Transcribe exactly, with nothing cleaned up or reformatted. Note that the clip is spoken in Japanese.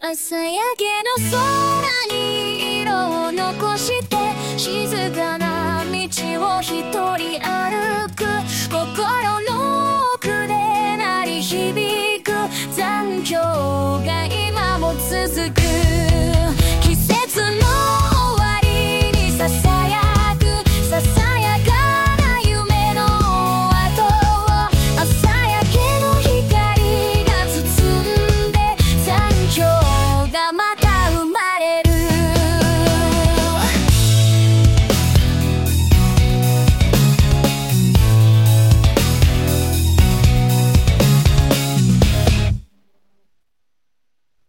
朝焼けの空に色を残して静かな道を一人歩く。心の奥で鳴り響く残響が